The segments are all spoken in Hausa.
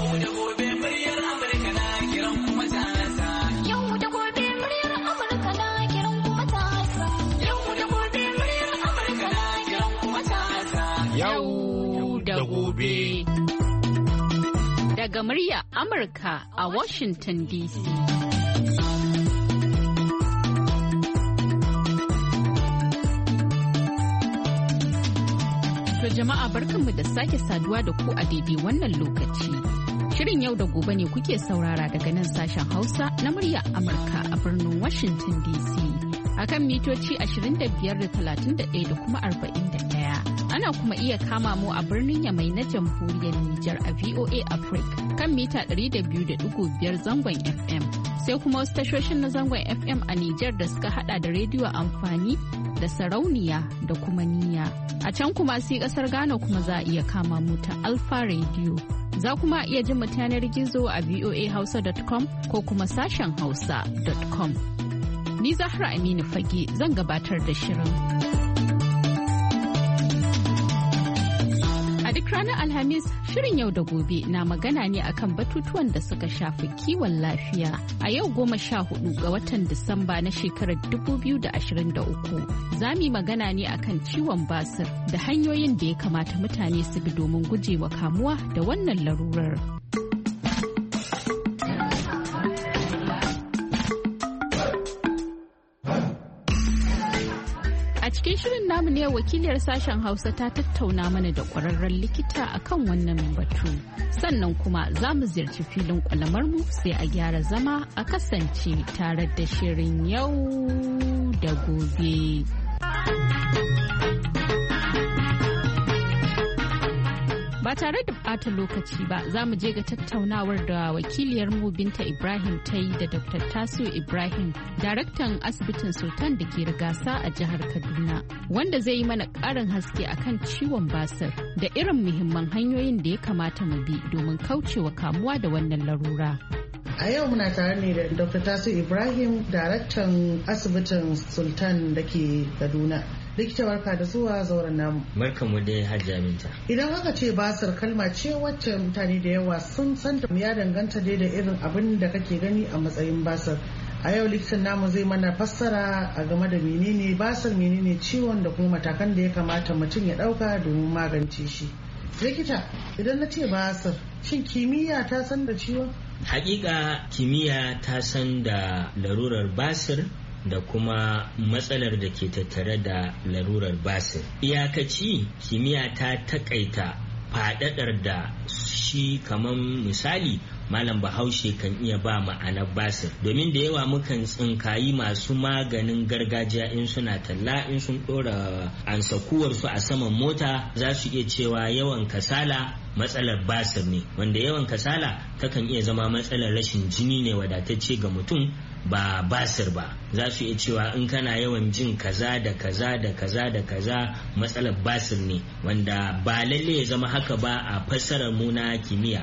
Daga murya Amurka a Washington DC. To jama'a barkanmu da sake saduwa da ku a daidai wannan lokaci. Shirin yau da gobe ne kuke saurara daga nan sashen Hausa na murya Amurka a birnin Washington DC. Akan mitoci 25.31 da kuma 41. Ana kuma iya kama mu a birnin Yamai na jamhuriyar Nijar a VOA Africa kan mita 200.5 zangon FM. Sai kuma wasu tashoshin na zangon FM a Nijar da suka hada da rediyo amfani da sarauniya da kuma niyya. A can kuma sai kasar Ghana kuma za a iya kama mu ta Alpha Radio. Za kuma iya jin mu yanar gizo a voahausa.com ko kuma sashen hausa.com. Ni Zahra Aminu Fage zan gabatar da shirin. A duk ranar Alhamis, shirin yau da gobe na magana ne akan batutuwan da suka shafi kiwon lafiya. A yau 14 ga watan Disamba na shekarar 2023, za mu yi magana ne akan ciwon basir da hanyoyin da ya kamata mutane su bi domin gujewa kamuwa da wannan larurar. A cikin shirin namu ne wakiliyar sashen Hausa ta tattauna mana da ƙwararren likita akan wannan batu. Sannan kuma za mu ziyarci filin mu sai a gyara zama a kasance tare da shirin yau da gobe. Ba tare da ɓata lokaci ba za mu je ga tattaunawar da wakiliyar mu Binta Ibrahim ta yi da Dr. Tasiu Ibrahim, daraktan asibitin Sultan da ke Rigasa a jihar Kaduna, wanda zai yi mana ƙarin haske akan ciwon basir da irin muhimman hanyoyin da ya kamata mu bi domin kaucewa kamuwa da wannan larura. A yau muna tare ne da Dr. Tasiu Ibrahim, daraktan asibitin Sultan da ke Kaduna. Likita barka da zuwa zauren namu. Barkanmu dai Hajiya Binta. Idan aka ce basir kalma ce wacce mutane da yawa sun san ta, ya danganta dai da irin abin da kake gani a matsayin basir. A yau likitan namu zai mana fassara a game da menene basir, menene ciwon da kuma matakan da ya kamata mutum ya dauka domin magance shi. Likita, idan na ce basir, shin kimiyya ta san da ciwon? Hakika kimiyya ta san da larurar basir da kuma matsalar da ke tattare da larurar basir. Iyakaci kimiyya ta takaita faɗaɗar da shi, kamar misali malam Bahaushe kan iya ba ma'anar basir, domin da yawa mukan tsinkayi masu maganin gargajiya in suna talla, in sun ɗora ansakuwarsu a saman mota za su iya cewa yawan kasala matsalar basir ne, wanda yawan kasala takan iya zama matsalar rashin jini ne wadatacce ga mutum, ba basir ba. Za su iya cewa in kana yawan jin kaza da kaza da kaza da kaza matsalar basir ne, wanda ba lalle ya zama haka ba a fassarar mu na kimiyya.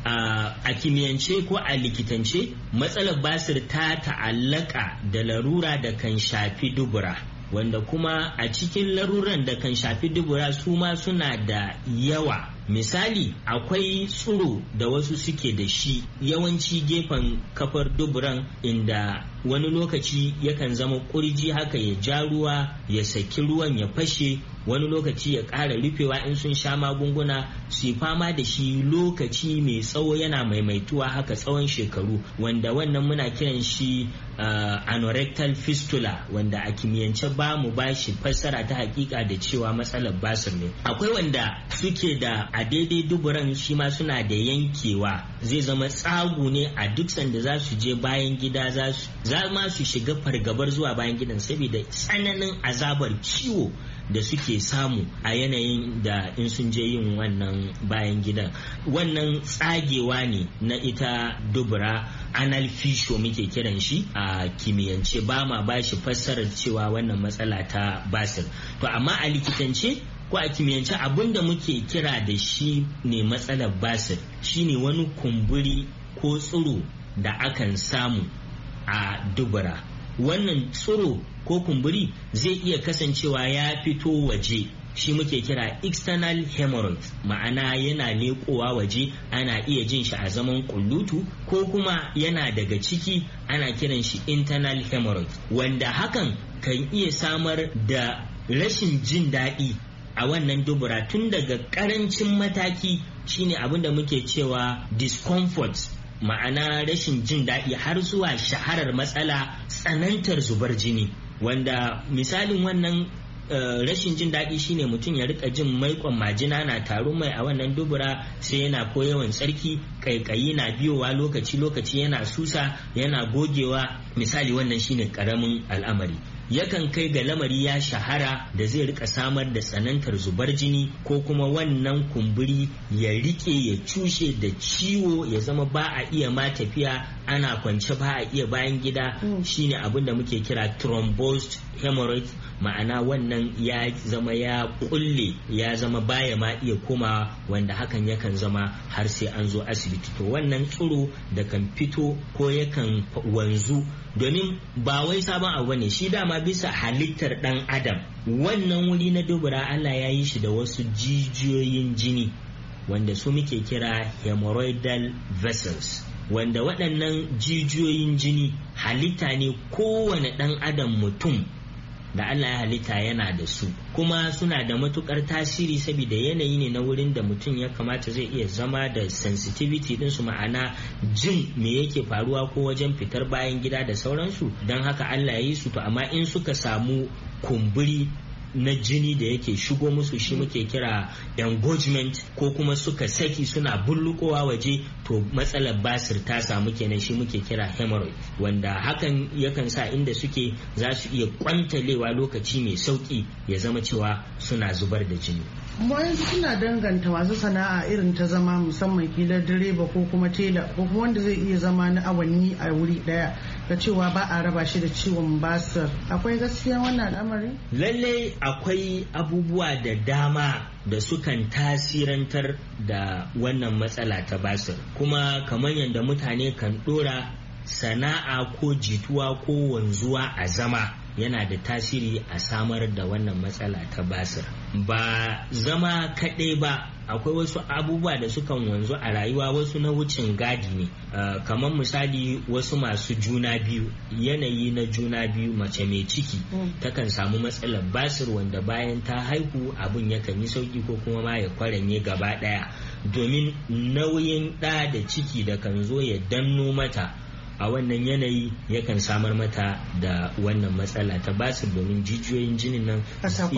A kimiyyance ko a likitance matsalar basir ta ta'allaka da larura da kan shafi dubura, wanda kuma a cikin laruran da kan shafi dubura su ma suna da yawa. Misali, akwai tsuro da wasu suke da shi yawanci gefen kafar duburan, inda wani lokaci yakan zama kurji haka ya ja ruwa ya saki ruwan ya fashe, wani lokaci ya ƙara rufewa in sun sha magunguna su fama da shi lokaci mai tsawo, yana maimaituwa haka tsawon shekaru, wanda wannan muna kiran shi anorectal fistula, wanda a kimiyyance ba mu ba shi fassara ta hakika da cewa matsalar basir ne. Akwai wanda suke da a daidai duburan shi ma suna da yankewa, zai zama tsagu ne a duk sanda za su je bayan gida, za ma su shiga fargabar zuwa bayan gidan saboda tsananin azabar ciwo da suke samu a yanayin da in sun je yin wannan bayan gidan. Wannan tsagewa ne na ita dubura, anal fissure muke kiran shi a kimiyyance, ba ma ba shi fassarar cewa wannan matsala ta basir. To amma a likitance ko a kimiyyance abin da muke kira da shi ne matsalar basir shine wani kumburi ko tsiro da akan samu a dubura. Wannan tsiro ko kumburi zai iya kasancewa ya fito waje shi muke kira external hemorrhoid, ma'ana yana leƙowa waje, ana iya jin shi a zaman kullutu, ko kuma yana daga ciki, ana kiran shi internal hemorrhoid, wanda hakan kan iya samar da rashin jin daɗi a wannan dubura tun daga ƙarancin mataki, shine abin da muke cewa discomfort, ma'ana rashin jin daɗi, har zuwa shaharar matsala tsanantar zubar jini, wanda misalin wannan rashin jin daɗi shine mutum ya rika jin maikon majina na taru mai a wannan dubura, sai yana ko yawan tsarki, kaikayi na biyowa lokaci yana susa, yana gogewa. Misali wannan shine karamin al'amari. Yakan kai ga lamari ya shahara da zai rika samar da tsanantar zubar jini, ko kuma wannan kumburi ya rike ya cushe da ciwo, ya zama ba a iya ma tafiya, ana kwance ba a iya bayan gida, shine abin da muke kira thrombosed hemorrhoid, ma'ana wannan ya zama ya kulle, ya zama baya ma iya komawa, wanda hakan yakan zama har sai an zo asibiti. To wannan tsiro da kan fito ko yakan wanzu, domin ba wai sabon abu ne shi, dama bisa halittar dan adam wannan wuri na dubura Allah ya yi shi da wasu jijiyoyin jini wanda su muke kira hemorrhoidal vessels, wanda waɗannan jijiyoyin jini halitta ne kowane ɗan adam mutum da Allah ya halitta yana da su, kuma suna da matukar tasiri saboda yanayi ne na wurin da mutum ya kamata zai iya zama da sensitivity din su, ma'ana jin me yake faruwa ko wajen fitar bayan gida da sauransu. Don haka Allah ya yi su. To amma in suka samu kumburi na jini da yake shigo musu, shi muke kira engorgement, ko kuma suka saki suna bullukowa waje, to matsalar basir ta samu kenan, shi muke kira hemorrhoid, wanda hakan yakan sa inda suke za su iya kwantalewa lokaci mai sauki, ya zama cewa suna zubar da jini. Bayan suna danganta masu sana'a irin ta zama, musamman kila direba ko kuma tela ko kuma wanda zai iya zama na awanni a wuri daya, da cewa ba a raba shi da ciwon basir. Akwai gaskiya wannan al'amari? Lallai akwai abubuwa da dama da sukan tasirantar da wannan matsala ta basir, kuma kamar yadda mutane kan dora sana'a ko jituwa ko wanzuwa a zama yana da tasiri a samar da wannan matsala ta basir. Ba zama kaɗai ba, akwai wasu abubuwa da sukan wanzu a rayuwa, wasu na wucin gadi ne, kamar misali wasu masu juna biyu, yanayi na juna biyu, mace mai ciki takan samu matsalar basir, wanda bayan ta haihu abin yakan yi sauki ko kuma ma ya kwaranye gaba ɗaya, domin nauyin ɗa da ciki da kan zo ya danno mata a wannan yanayi yakan samar mata da wannan matsala ta basir, domin jijiyoyin jinin nan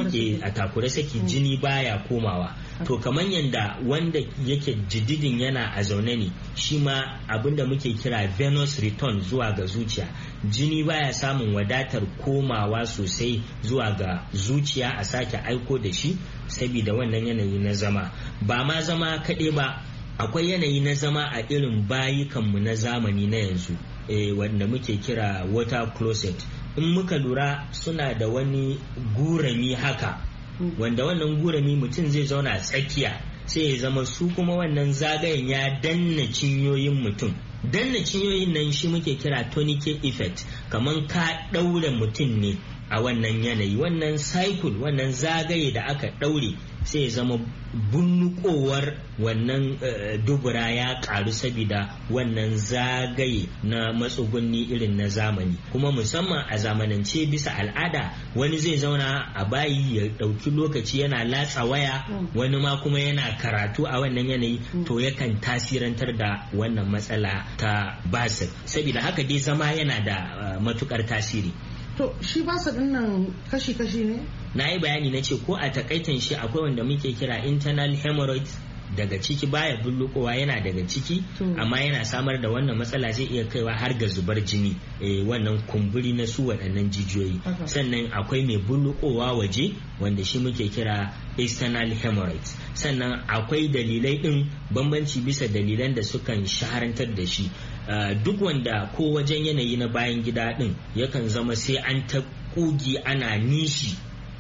a takure saki, jini baya komawa. To kamar yadda wanda yake jididin yana a zaune ne, shi ma abinda muke kira venous return zuwa ga zuciya, jini baya samun wadatar komawa sosai zuwa ga zuciya a sake aiko da shi, saboda wannan yanayi na zama. Ba ma zama kaɗai ba, akwai yanayi na zama a irin bayukanmu na zamani na yanzu, wanda muke kira water closet. In muka lura suna da wani gurami haka, wanda wannan gurami mutum zai zauna tsakiya, sai ya zama su kuma wannan zagayen ya danna cinyoyin mutum. Danna cinyoyin nan shi muke kira tourniquet effect, kamar ka ɗaure mutum ne a wannan yanayi, wannan cycle, wannan zagaye da aka ɗaure, sai ya zama bunnukowar wannan dubura ya karu saboda wannan zagaye na matsugunni irin na zamani. Kuma musamman a zamanance bisa al'ada, wani zai zauna a bayi ya dauki lokaci yana latsa waya, wani ma kuma yana karatu a wannan yanayi, to yakan tasirantar da wannan matsala ta basir. Saboda haka dai zama yana da matukar tasiri. To shi basa din nan kashi-kashi ne? Na yi bayani na ce ko a takaitan shi akwai wanda muke kira internal hemorrhoid, daga ciki baya bullukowa, yana daga ciki amma yana samar da wannan matsala, zai iya kaiwa har ga zubar jini, wannan kumburi na su waɗannan jijiyoyi. Sannan akwai mai bullukowa waje wanda shi muke kira external hemorrhoids. Sannan akwai dalilai ɗin bambanci bisa dalilan da sukan shaharantar da shi. Duk wanda ko wajen yanayi na bayan gida ɗin yakan zama sai an ta kugi ana nishi,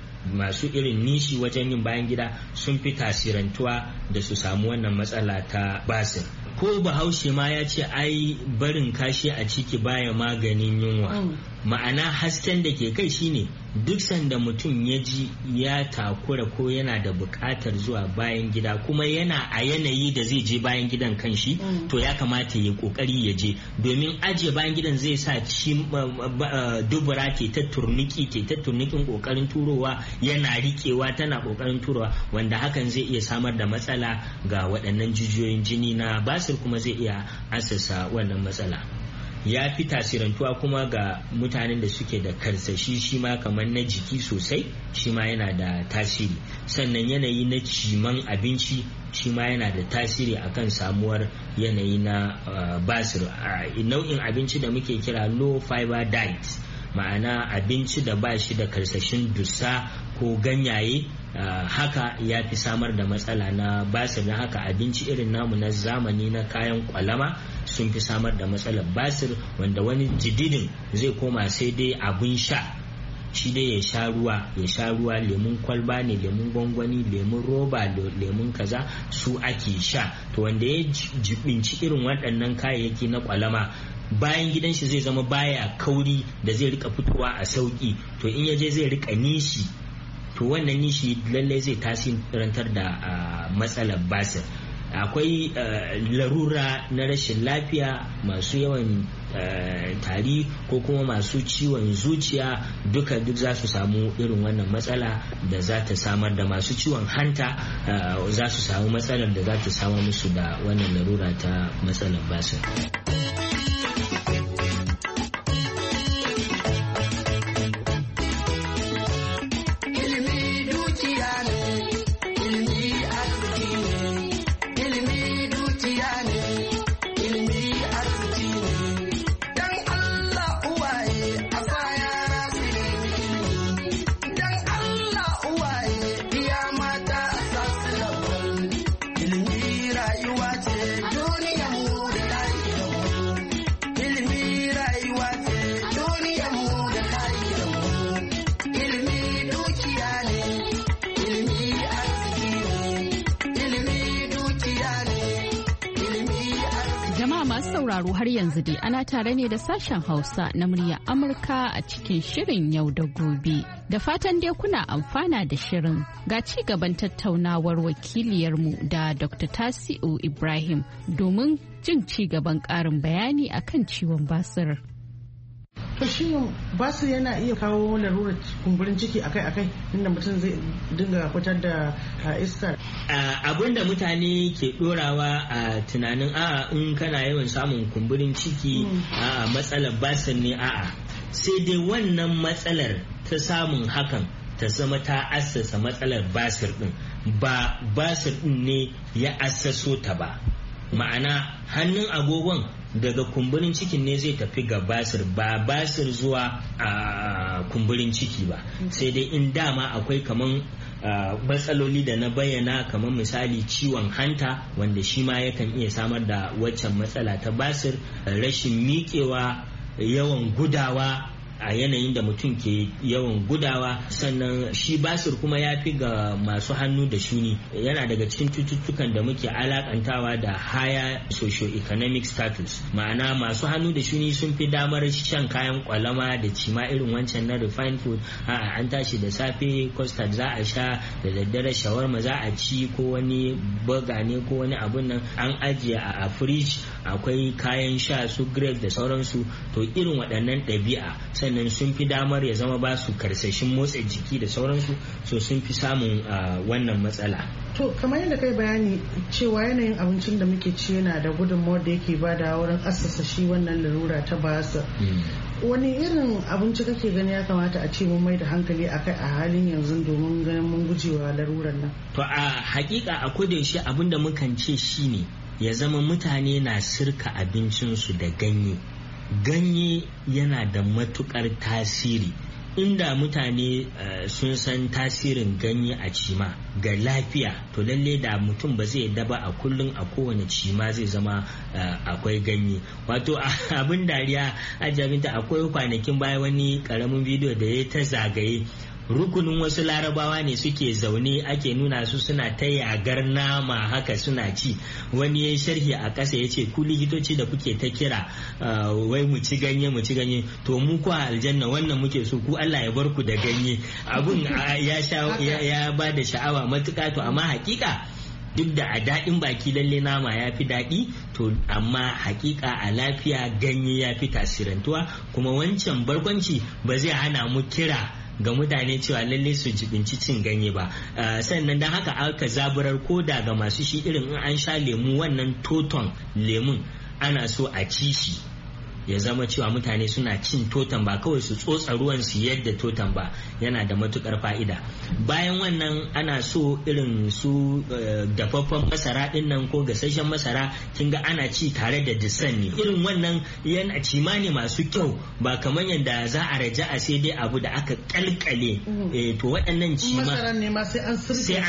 masu irin nishi wajen yin bayan gida sun fi tasirantuwa da su samu wannan matsala ta basir. Ko bahaushe ma ya ce ai barin kashi a ciki baya maganin yunwa. ma'ana hasken da ke kai shine duk sanda mutum ya ji ya takura ko yana da buƙatar zuwa bayan gida kuma yana a yanayi da zai je bayan gidan kanshi to ya kamata ya kokari ya je, domin ajiye bayan gidan zai sa dubura ke ta turnikin kokarin turowa, yana rikewa tana kokarin turowa, wanda hakan zai iya samar da matsala ga waɗannan jijiyoyin jini na basir, kuma zai iya assasa wannan matsala. Ya fi tasirantuwa kuma ga mutanen da suke da karsashi shi ma kamar na jiki sosai, shi ma yana da tasiri. Sannan yanayi na ciman abinci shi ma yana da tasiri akan samuwar yanayi na basir. Nau'in abinci da muke kira low fiber diet, ma'ana abinci da ba shi da karsashin dussa ko ganyaye, haka ya fi samar da matsala na basir. Na haka abinci irin namu na zamani na kayan kwalama sun fi samar da matsalar basir, wanda wani jididin zai koma sai dai abin sha, shi dai ya sha ruwa, lemun kwalba ne, lemun gwangwani, lemun roba, lemun kaza su ake sha. To wanda ya jibinci irin waɗannan kayayyaki na kwalama, bayan gidan shi zai zama baya kauri da zai rika fitowa a sauki, to in yaje zai rika nishi, to wannan nishi lallai zai tasirantar da matsalar basir. Akwai larura na rashin lafiya, masu yawan tari ko kuma masu ciwon zuciya duk za su samu irin wannan matsala da za ta samar da, masu ciwon hanta za su samu matsalar da za ta samar musu da wannan larura ta matsalar basir. sauraro har yanzu dai ana tare ne da sashen Hausa na murya Amurka a cikin shirin yau da gobe. Da fatan dai kuna amfana da shirin. Ga ci gaban tattaunawar wakiliyarmu da Dr. Tasi'u Ibrahim domin jin ci gaban ƙarin bayani akan ciwon basir. To shi basir yana iya kawo larurar kumburin ciki akai-akai inda mutum zai dinga fitar da iska. Abin da mutane ke dorawa a tunanin in kana yawan samun kumburin ciki matsalar basir ne, sai dai wannan matsalar ta samun hakan ta zama ta assasa matsalar basir din, ba basir din ne ya assaso ta ba. Ma'ana hannun agogon daga kumburin cikin ne zai tafi ga basir, ba basir zuwa kumburin ciki ba. Sai dai in dama akwai kaman matsaloli da na bayyana, kamar misali ciwon hanta wanda shi ma yakan iya samar da waccan matsala ta basir, rashin miƙewa, yawan gudawa a yanayin da mutum ke yawan gudawa. Sannan shi basir kuma ya fi ga masu hannu da shuni, yana daga cikin cututtukan da muke alakantawa da higher socio-economic status, ma'ana masu hannu da shuni sun fi damar shan kayan kwalama da cima irin wancan na refined food. An tashi da safe custard za a sha, da daddare shawarma za a ci, ko wani burger ne ko wani abun nan an ajiye a fridge, akwai kayan sha su grape da sauransu. To irin waɗannan ɗabi'a sannan sun fi damar ya zama ba su karsashin motsa jiki da sauransu, so sun fi samun wannan matsala. To kamar yadda kai bayani cewa yanayin abincin da muke ci yana da gudunmawar da yake bada wurin assasa shi wannan larura ta basir. Wani irin abinci kake gani ya kamata a ce mun mai da hankali akai a halin yanzu domin ganin mun gujewa larurar nan? To a hakika a kodayaushe abin da mukan ce shine ya zama mutane na sirka abincinsu da ganye yana da matukar tasiri. Inda mutane sun san tasirin ganye a cima ga lafiya, to lalle da mutum ba zai daba a kullum a kowane cima zai zama akwai ganye. Wato abin dariya a jami'ta, akwai kwanakin baya wani karamin bidiyo da ya ta zagaye rukunin wasu larabawa ne suke zaune ake nuna su suna ta yagar nama haka suna ci. Wani ya sharhi a ƙasa ya ce ku likitoci da kuke ta kira wai mu ci ganye to mu ko aljanna wannan muke so, ku Allah ya bar ku da ganye. Abun ya ba da sha'awa matuƙa. To amma hakika duk da a daɗin baki lalle nama ya fi daɗi, to amma hakika a lafiya ganye ya fi tasirantuwa. Kuma wancan barkwanci ba zai hana mu kira ga mutane cewa lalle su jibinci cin ganye ba. Sannan don haka aka zaburar ko da ga masu shi irin in an sha lemu, wannan toton lemun ana so a ci shi ya zama cewa mutane suna cin totan, ba kawai su tsotsa ruwan su yadda totan ba, yana da matukar fa'ida. Bayan wannan ana so irin su dafaffen masara din nan ko gasasshen masara, kin ga ana ci tare da disan ne. Irin wannan yana cima ne masu kyau, ba kamar yadda za a raja a sai dai abu da aka kalkale. To waɗannan cima masaran ne ma sai an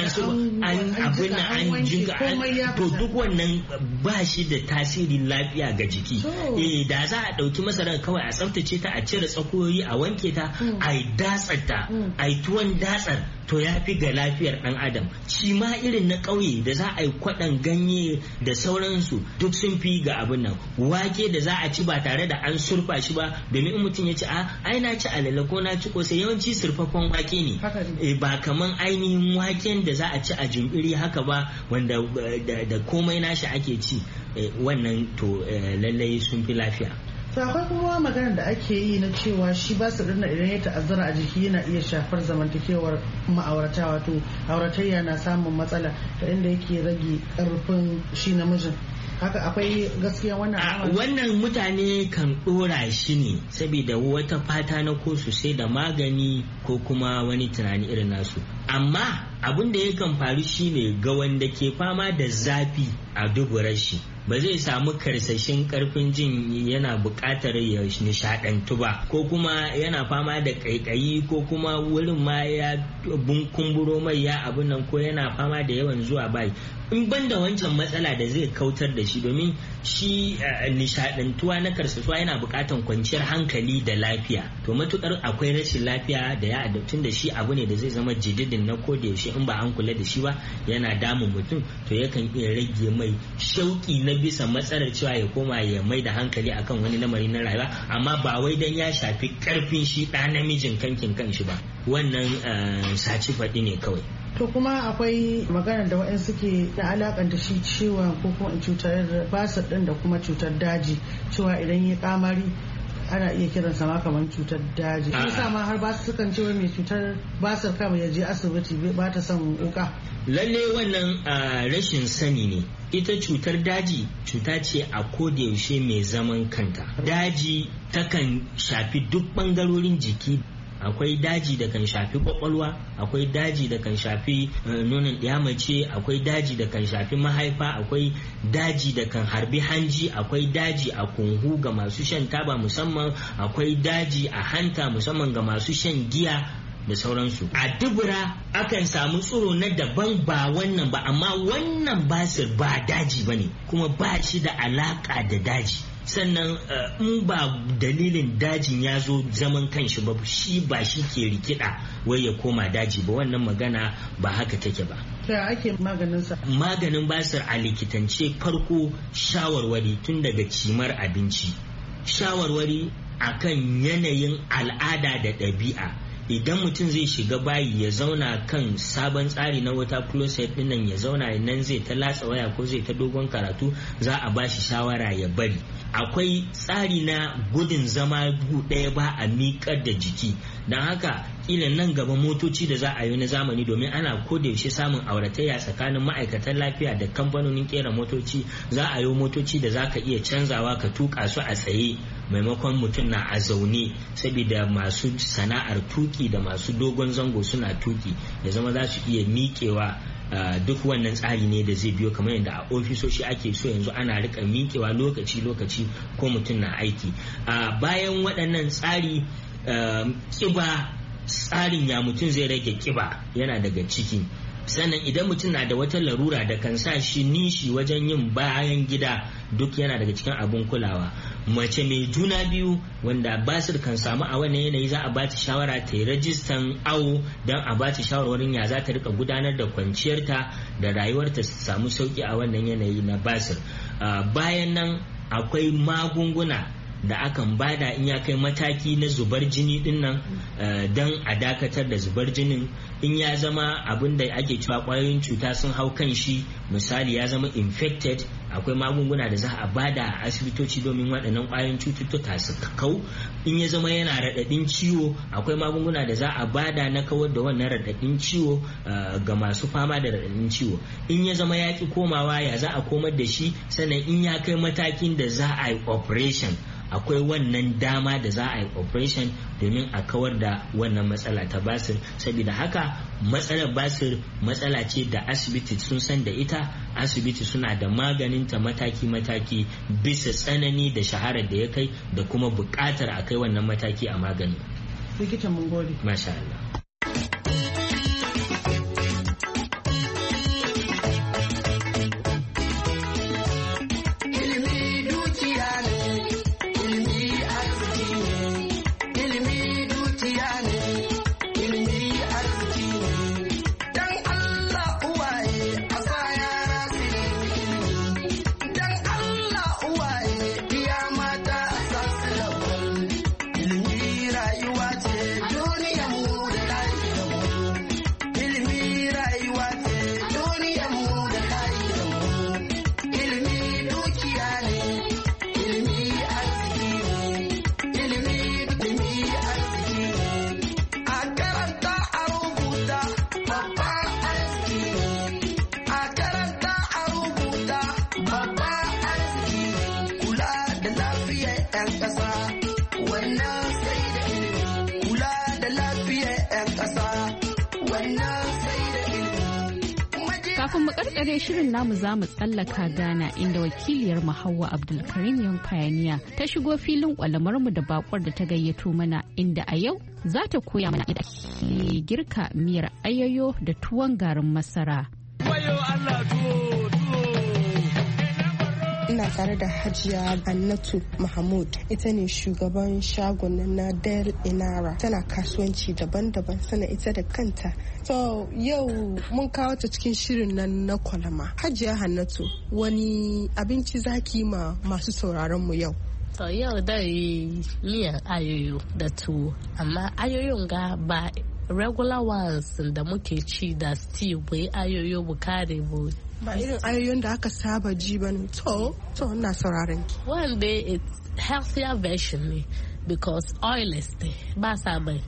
jinga, to duk wannan ba shi da tasirin lafiya ga jiki. Da za a ɗauki masarar kawai a tsaftace ta, a cire tsakoyi, a wanke ta, a yi datsar ta, a yi tuwon datsar, to ya fi ga lafiyar ɗan adam. Shi ma irin na ƙauye da za a yi kwaɗan ganye da sauransu duk sun fi ga abin nan. Wake da za a ci ba tare da an surfa shi ba, domin in mutum ya ci ai na ci alala ko na ci kosai, yawanci surfaffen wake ne, ba kaman ainihin waken da za a ci a jumbiri haka ba, wanda da komai nashi ake ci. Wannan to lallai sun fi lafiya. To akwai kuma maganar da ake yi na cewa shi basir din idan ya ta'azzara a jiki yana iya shafar zamantakewar ma'aurata, wato auratayya na samun matsala ta inda yake rage karfin shi namijin. Haka akwai gaskiya wannan wannan mutane kan dora shi ne saboda wata fata na ko su sai da magani ko kuma wani tunani irin nasu. Amma abin da yakan faru shine ga wanda ke fama da zafi a duburar shi, ba zai samu karsashin karfin jin yana buƙatar ya nishadantu ba, ko kuma yana fama da ƙaiƙayi, ko kuma wurin ma ya kumburo mai ya abin nan, ko yana fama da yawan zuwa bai. In ban da wancan matsala da zai kautar da shi, domin shi nishadantuwa na karsasuwa yana buƙatar kwanciyar hankali da lafiya. To matukar akwai rashin lafiya da ya adabtun da shi abu ne da zai zama jididin na ko da yaushe, in ba an kula da shi ba yana damun mutum, to yakan iya rage mai shauki na bisa matsalar cewa ya koma ya mai da hankali akan wani lamari na rayuwa, amma ba wai dan ya shafi karfin shi ɗa namijin kankin kanshi ba. Wannan saci faɗi ne kawai. To kuma akwai magana da waɗansu suke da alakanta shi ciwon ko kuma cutar basir ɗin da kuma cutar daji, cewa idan ya kamari ana iya kiransa ma kamar cutar daji. Shi ma har ba su sukan cewa mai cutar basir kama ya je asibiti ba ta son wuka. Lalle wannan rashin sani ne. Ita cutar daji cuta ce a kodayaushe mai zaman kanta. Daji takan shafi duk bangarorin jiki. Akwai daji da kan shafi kwakwalwa, akwai daji da kan shafi nonon mace, akwai daji da kan shafi mahaifa, akwai daji da kan harbi hanji, akwai daji a kunhu ga masu shan taba musamman, akwai daji a hanta musamman ga masu shan giya da sauransu. A dubura akan samu tsiro na daban ba wannan ba, amma wannan basir ba daji bane, kuma ba shi da alaka da daji. Sannan in ba dalilin dajin ya zo zaman kanshi ba, shi ba shi ke rikida wai ya koma daji ba, wannan magana ba haka take ba. Ya ake maganinsa? Maganin basir a likitance farko shawarwari tun daga cimar abinci, shawarwari akan yanayin al'ada da ɗabi'a. Idan mutum zai shiga bayi ya zauna kan sabon tsari na water closet dinnan, ya zauna nan zai ta latsa waya ko zai ta dogon karatu, za a bashi shawara ya bari. Akwai tsari na gudun zama ɗaya ba a miƙar da jiki, don haka kila nan gaba motoci da za a yi na zamani, domin ana kodayaushe samun auratayya tsakanin ma'aikatan lafiya da kamfanonin kera motoci, za a yi motoci da za ka iya canzawa ka tuka su a tsaye maimakon mutum na a zaune, saboda masu sana'ar tuki da masu dogon zango suna tuki, ya zama za su iya miƙewa. Duk wannan tsari ne da zai biyo kamar yadda a ofisoshi ake so yanzu ana rika miƙewa lokaci-lokaci ko mutum na aiki. Bayan waɗannan tsari, ƙiba, tsarin ya mutum zai rage ƙiba yana daga ciki. Sannan idan mutum na da wata larura da kan sa shi nishi wajen yin bayan gida, duk yana daga cikin abin kulawa. mace mai juna biyu wanda basir kan samu a wannan yanayi za a ba ta shawara ta yi rajistan awo don a ba ta shawarwarin ya za ta rika gudanar da kwanciyarta da rayuwarta su samu sauki a wannan yanayi na basir. Bayan nan akwai magunguna da akan bada in ya kai mataki na zubar jini din nan don a dakatar da zubar jinin. In ya zama abin da ake cewa kwayoyin cuta sun hau kan shi, misali ya zama infected, akwai magunguna da za a bada a asibitoci domin waɗannan kwayoyin cututtuka su kau. In ya zama yana raɗaɗin ciwo, akwai magunguna da za a bada na kawar da wannan raɗaɗin ciwo ga masu fama da raɗaɗin ciwo. In ya zama ya ki komawa, ya za a komar da shi. Sannan in ya kai matakin da za a yi operation, akwai wannan dama da za a yi operation domin a kawar da wannan matsala ta basir. Saboda haka matsalar basir matsala ce da asibiti sun san da ita, asibiti suna da maganinta mataki-mataki bisa tsanani da shaharar da ya kai da kuma buƙatar a kai wannan mataki a magani. Likitan mun gode. Masha Allah. Kafin mu karkare shirin namu za mu tsallaka Ghana inda wakiliyar mu Hauwa Abdulkarim Young Pioneer ta shigo filin kwalamar mu da bakwar da ta gayyato mana, inda a yau za ta koya mana yadda ake girka miyar ayoyo da tuwon garin masara. Ina tare da Hajiya Annatu Mahmud, ita ne shugaban shagon na Del Inara, tana kasuwanci daban-daban, sana ita da kanta. So yau mun kawo ta cikin shirin nan na kwalama. Hajiya Hannatu, wani abinci zaki ma masu sauraron mu yau? So yau da yi miyan ayoyo da tuwo, amma ayoyon ga ba regular ones da muke ci da stew bai ayoyo bukare bu. Ba irin ayoyin da aka saba ji ba ne. To ina sauraron ki. One day it's healthier version ne because oilless ne ba sa mai.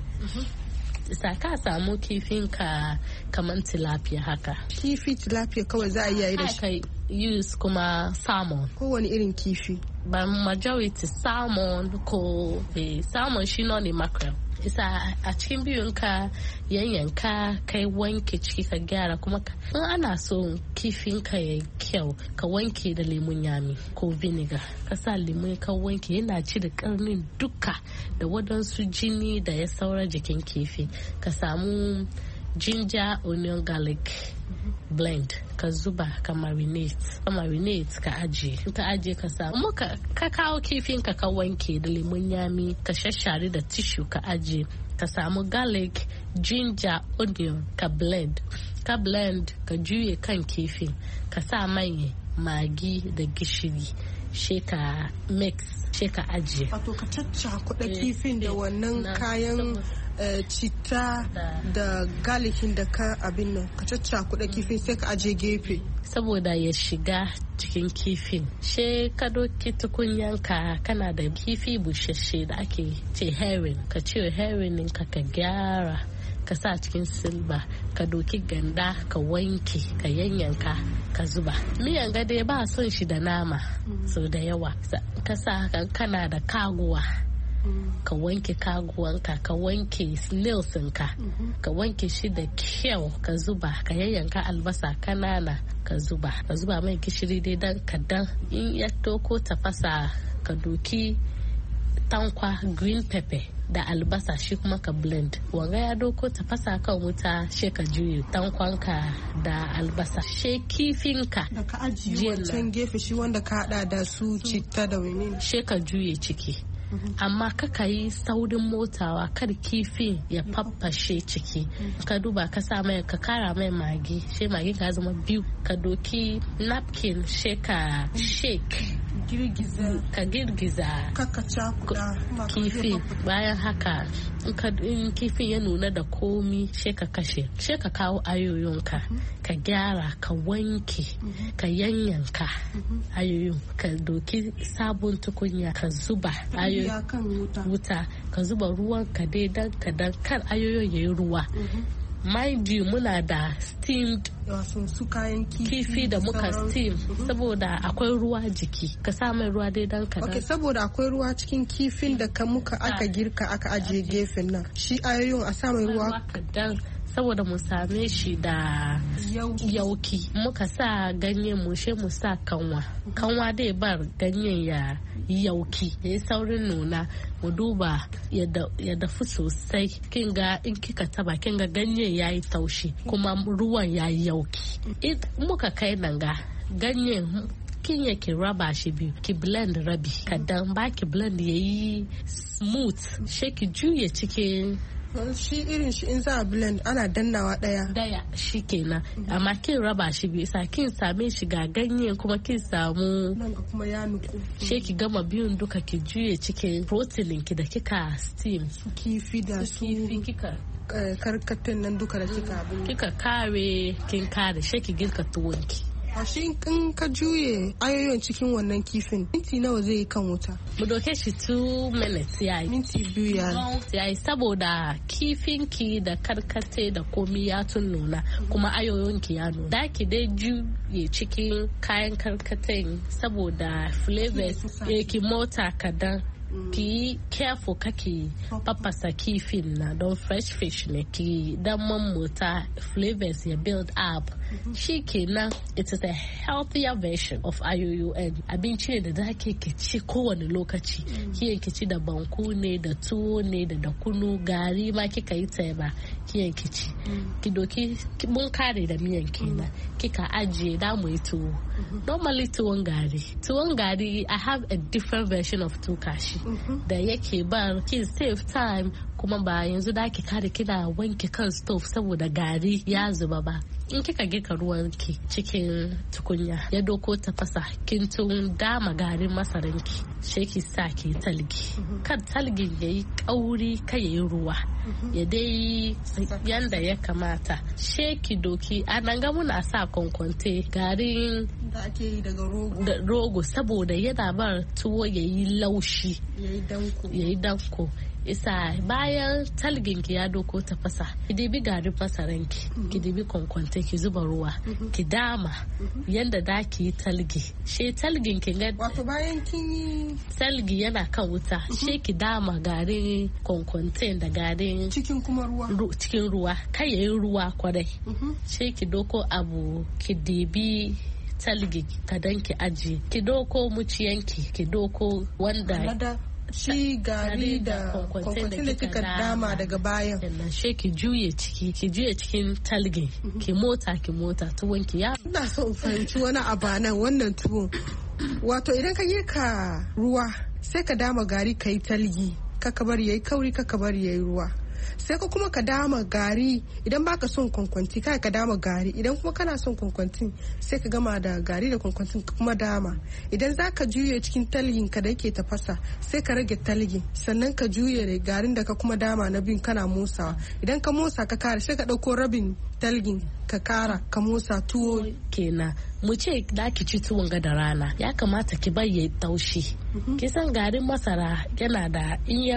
Sa ka samu kifin ka kaman tilapia haka. Kifi tilapia kawai za a iya yi da shi. Aka use kuma salmon. Kowane irin kifi. Ba majority salmon ko salmon shi ne mackerel. Isa a cikin biyun ka yanyanka kai wanke ciki ka gyara, kuma in ana so kifin ka ya kyau ka wanke da lemun yami ko vinegar, ka sa lemun ka wanke, yana ci da karnin duka da wadansu jini da ya saura jikin kifi. Ka samu ginger onion garlic blend ka zuba ka marinate ka ajiye. Ka ajiye ka samu ka kawo kifin ka wanke da lemon yami ka shashare da tissue ka ajiye. Ka samu garlic, ginger, onion ka blend ka juye kan kifin, ka sa mai, magi da gishiri, sheka mix, sheka ajiye. Wato ka caccakuɗa kifin da wannan kayan citta da galikin da ka abin nan, ka caccakuɗa kifin sai ka aje gefe saboda ya shiga cikin kifin. She ka doki tukunyanka, kana da kifi bushashe da ake ce herring, ka ce herring ka gyara ka sa cikin silba, ka doki ganda ka wanke ka yanyanka ka zuba. Miyan gade ba son shi da nama so da yawa, ka sa kana da kaguwa, ka wanke kaguwanka, ka wanke snailsinka, ka wanke shi da kyau, ka zuba, ka yayyanka albasa kanana ka zuba mai gishiri dai dan kadan. In ya toko tafasa, ka doki tankwa green pepper da albasa shi kuma ka blend. Wanga ya doko tafasa kan wuta she ka juye tankwanka da albasa. She kifinka da ka ajiye wancan gefe shi wanda ka hada da su citta da wani. She ka juye ciki. Amma kaka yi saurin motawa kar kifi ya faffashe ciki. Ka duba ka sa mai ka kara mai magi, she magi ka zama biyu. Ka doki napkin she ka shake ka girgiza kifi. Bayan haka in kifin ya nuna da komi she ka kashe, she ka kawo ayoyinka ka gyara ka wanke ka yanyanka ayoyin. Ka doki sabon tukunya ka zuba wuta ka zuba ruwan ka dai dan kadan kar ayoyin yayi ruwa. Mind you muna da steamed su kayan kifi da muka steam saboda akwai ruwa jiki ka sa mai ruwa dai dan kadan. Okay, saboda akwai ruwa cikin kifin da aka girka aka ajiye gefen nan shi ayoyin a sa mai ruwa kadan saboda mu same shi da yauki. Muka sa ganyen mu sa kanwa dai bar ganyen ya yauki ya yi saurin nuna. Mu duba ya dafu sosai. Kinga in kika taba kinga ganyen ya yi taushi kuma ruwan ya yi yauki. Muka kai nan ga ganyen kin ki raba shi biyu ki blend rabi kadan ba ki blend yayi smooth she ki juye cikin shi irin shi in za a blend ana dannawa daya shi kenan. Amma kin raba shi biyu sa kin same shi ga ganye kuma kin samu nan kuma ya nuku she ki gama biyun duka ki juye cikin protein ki da kika steam kifi da su kika karkatan nan duka da kika kare kin kare she ki girka tuwon ki. shi in ka juye ayoyin cikin wannan kifin minti nawa zai yi kan wuta? Mu doke shi 2 minutes yayi. Minti 2 yayi saboda kifinki da karkate da komi ya tun nuna kuma ayoyinki ya nuna. Da ki dai juye cikin kayan karkaten saboda flavors ki mota kadan. Ki careful kake papasa kifin na don fresh fish ne ki dan mamuta flavors ya build up. Shi kenan it is a healthier version of IUUN. Abinci ne da zaki ki ci kowane lokaci. Kiyan ki ci da banku ne da tuwo ne da kunu gari ma kika yi teba kiyan ki ci. Ki doki mun kare da miyan kenan kika ajiye da mu yi tuwo. Normally tuwon gari I have a different version of tukashi. Da yake bar kin save time kuma ba yanzu da ki kare kina wanke kan stove saboda gari ya zuba ba. In kika girka ruwanki cikin tukunya ya doko tafasa kin tun dama garin masaranki sai ki sa ki talgi. Kan talgin yayi kauri kai yayi ruwa ya dai yanda ya kamata. Sheki doki anan ga muna sa konkonte garin da ake yi daga rogo saboda yana bar tuwo yayi laushi yayi danko. Isa bayan talgin ki ya doko tafasa ki dibi garin masaranki ki dibi konkonte ki zuba ruwa ki dama yanda da ki yi talgi she talgin ki ga wato bayan kin yi talgi yana kan wuta she ki dama garin konkonte da garin cikin kuma ruwa cikin ruwa kai yayin ruwa kwarai she ki doko abu ki dibi talgi kadan ki aji ki doko muciyanki ki doko wanda shi gari da kwankwatin da kika dama daga bayan sannan she ki juye cikin talgin ki mota tuwon ki ya. Ina so in fahimci wani abu nan wannan tuwon wato idan ka girka ruwa sai ka dama gari ka yi talgi kaka bari yayi kauri kaka bari yayi ruwa sai ka kuma ka dama gari idan baka son kwankwanti kai ka dama gari idan kuma kana son kwankwantin sai ka gama da gari da kwankwantin ka kuma dama idan zaka juye cikin talgin ka da yake tafasa sai ka rage talgin sannan ka juye da garin da ka kuma dama na bin kana motsawa idan ka motsa ka kare sai ka dauko rabin talgin ka kara ka motsa tuwo kenan. Mu ce da ki ci tuwon ga da rana ya kamata ki bar yayi taushi. Kisan garin masara yana da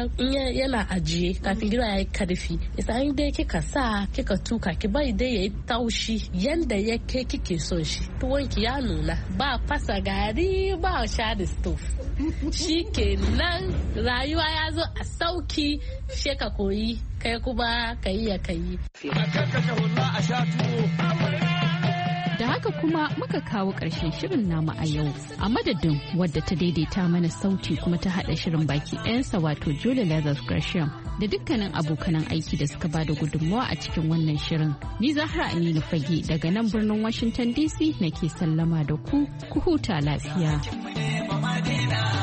yana ajiye kafin gida yayi karfi isa in dai kika sa kika tuka ki bai dai yayi taushi yanda yake kike son shi tuwon ki ya nuna ba fasa gari ba sha da stove. Shi kenan rayuwa ya zo a sauki she ka koyi kai kuma ka yi ya kai. Da haka kuma muka kawo ƙarshen shirin namu a yau. A madadin wadda ta daidaita mana sauti kuma ta haɗa shirin baki ɗayansa wato Julie Leathers Gresham da dukkanin abokanan aiki da suka bada gudunmawa a cikin wannan shirin. Ni Zahra Aminu Fage daga nan birnin Washington DC nake sallama da ku huta lafiya.